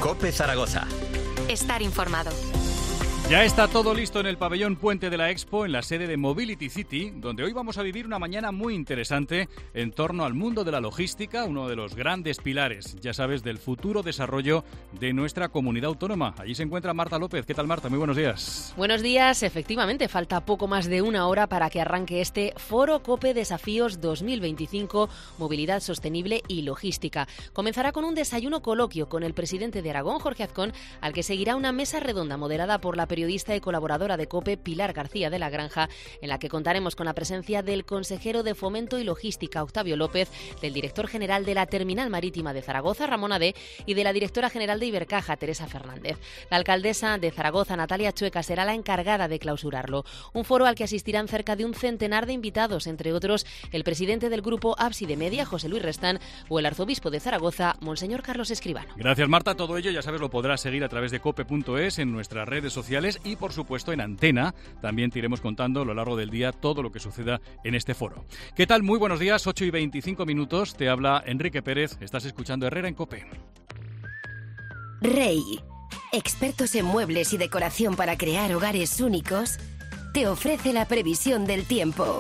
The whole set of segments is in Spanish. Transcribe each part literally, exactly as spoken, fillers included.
COPE Zaragoza. Estar informado. Ya está todo listo en el pabellón Puente de la Expo, en la sede de Mobility City, donde hoy vamos a vivir una mañana muy interesante en torno al mundo de la logística, uno de los grandes pilares, ya sabes, del futuro desarrollo de nuestra comunidad autónoma. Allí se encuentra Marta López. ¿Qué tal, Marta? Muy buenos días. Buenos días. Efectivamente, falta poco más de una hora para que arranque este Foro COPE Desafíos dos mil veinticinco, Movilidad Sostenible y Logística. Comenzará con un desayuno coloquio con el presidente de Aragón, Jorge Azcón, al que seguirá una mesa redonda moderada por la periodista y colaboradora de COPE, Pilar García de la Granja, en la que contaremos con la presencia del consejero de Fomento y Logística, Octavio López, del director general de la Terminal Marítima de Zaragoza, Ramón Ade, y de la directora general de Ibercaja, Teresa Fernández. La alcaldesa de Zaragoza, Natalia Chueca, será la encargada de clausurarlo. Un foro al que asistirán cerca de un centenar de invitados, entre otros el presidente del grupo Ábside Media, José Luis Restán, o el arzobispo de Zaragoza, Monseñor Carlos Escribano. Gracias, Marta. Todo ello, ya sabes, lo podrás seguir a través de cope punto es, en nuestras redes sociales y, por supuesto, en Antena. También te iremos contando a lo largo del día todo lo que suceda en este foro. ¿Qué tal? Muy buenos días, ocho y veinticinco minutos. Te habla Enrique Pérez. Estás escuchando Herrera en COPE. Rey, expertos en muebles y decoración para crear hogares únicos, te ofrece la previsión del tiempo.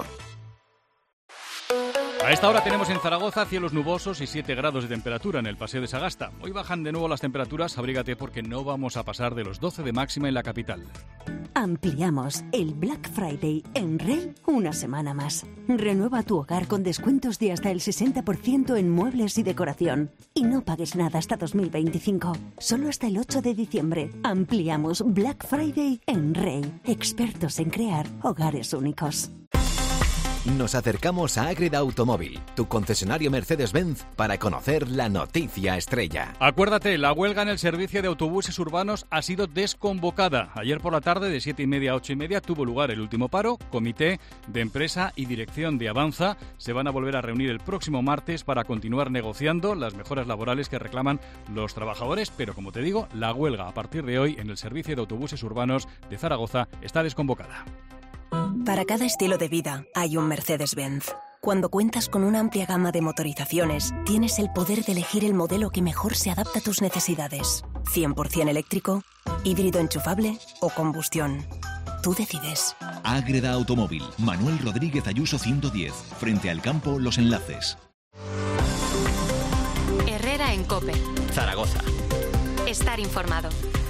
A esta hora tenemos en Zaragoza cielos nubosos y siete grados de temperatura en el Paseo de Sagasta. Hoy bajan de nuevo las temperaturas, abrígate porque no vamos a pasar de los doce de máxima en la capital. Ampliamos el Black Friday en Rey una semana más. Renueva tu hogar con descuentos de hasta el sesenta por ciento en muebles y decoración. Y no pagues nada hasta dos mil veinticinco. Solo hasta el ocho de diciembre. Ampliamos Black Friday en Rey. Expertos en crear hogares únicos. Nos acercamos a Ágreda Automóvil, tu concesionario Mercedes-Benz, para conocer la noticia estrella. Acuérdate, la huelga en el servicio de autobuses urbanos ha sido desconvocada. Ayer por la tarde, de siete y media a ocho y media, tuvo lugar el último paro. Comité de empresa y dirección de Avanza se van a volver a reunir el próximo martes para continuar negociando las mejoras laborales que reclaman los trabajadores. Pero, como te digo, la huelga a partir de hoy en el servicio de autobuses urbanos de Zaragoza está desconvocada. Para cada estilo de vida hay un Mercedes-Benz. Cuando cuentas con una amplia gama de motorizaciones, tienes el poder de elegir el modelo que mejor se adapta a tus necesidades. cien por ciento eléctrico, híbrido enchufable o combustión. Tú decides. Ágreda Automóvil, Manuel Rodríguez Ayuso ciento diez, frente al campo Los Enlaces. Herrera en COPE. Zaragoza. Estar informado.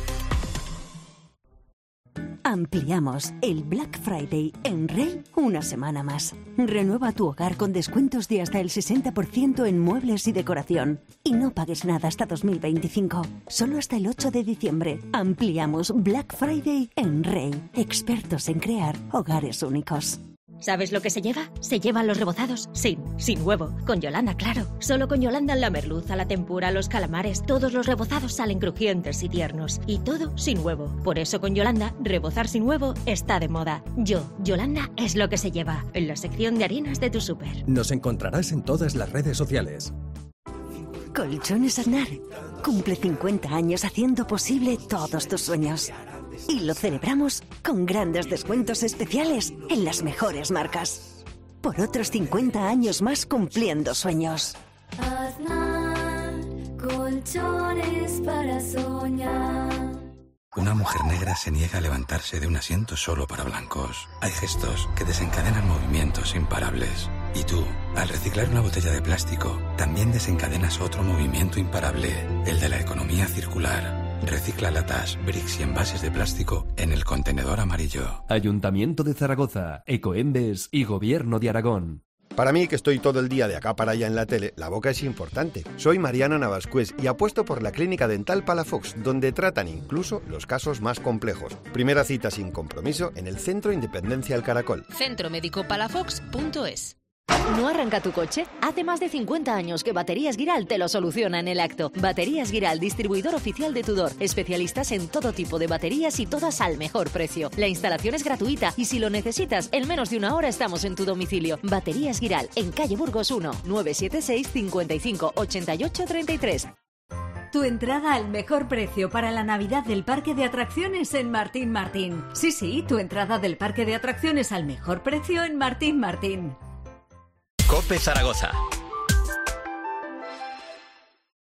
Ampliamos el Black Friday en Rey una semana más. Renueva tu hogar con descuentos de hasta el sesenta por ciento en muebles y decoración. Y no pagues nada hasta dos mil veinticinco. Solo hasta el ocho de diciembre. Ampliamos Black Friday en Rey. Expertos en crear hogares únicos. ¿Sabes lo que se lleva? Se llevan los rebozados sin, sin huevo. Con Yolanda, claro. Solo con Yolanda la merluza, la tempura, los calamares, todos los rebozados salen crujientes y tiernos. Y todo sin huevo. Por eso con Yolanda, rebozar sin huevo está de moda. Yo, Yolanda, es lo que se lleva. En la sección de harinas de tu súper. Nos encontrarás en todas las redes sociales. Colchones Aznar cumple cincuenta años haciendo posible todos tus sueños. Y lo celebramos con grandes descuentos especiales en las mejores marcas. Por otros cincuenta años más cumpliendo sueños. Aznar, colchones para soñar. Una mujer negra se niega a levantarse de un asiento solo para blancos. Hay gestos que desencadenan movimientos imparables. Y tú, al reciclar una botella de plástico, también desencadenas otro movimiento imparable, el de la economía circular. Recicla latas, bricks y envases de plástico en el contenedor amarillo. Ayuntamiento de Zaragoza, Ecoembes y Gobierno de Aragón. Para mí, que estoy todo el día de acá para allá en la tele, la boca es importante. Soy Mariano Navascués y apuesto por la Clínica Dental Palafox, donde tratan incluso los casos más complejos. Primera cita sin compromiso en el Centro Independencia El Caracol. centro médico palafox punto es. ¿No arranca tu coche? Hace más de cincuenta años que Baterías Guiral te lo soluciona en el acto. Baterías Guiral, distribuidor oficial de Tudor. Especialistas en todo tipo de baterías y todas al mejor precio. La instalación es gratuita y si lo necesitas, en menos de una hora estamos en tu domicilio. Baterías Guiral, en calle Burgos uno, nueve siete seis, cinco cinco, ocho ocho tres tres. Tu entrada al mejor precio para la Navidad del Parque de Atracciones en Martín Martín. Sí, sí, tu entrada del Parque de Atracciones al mejor precio en Martín Martín. COPE Zaragoza.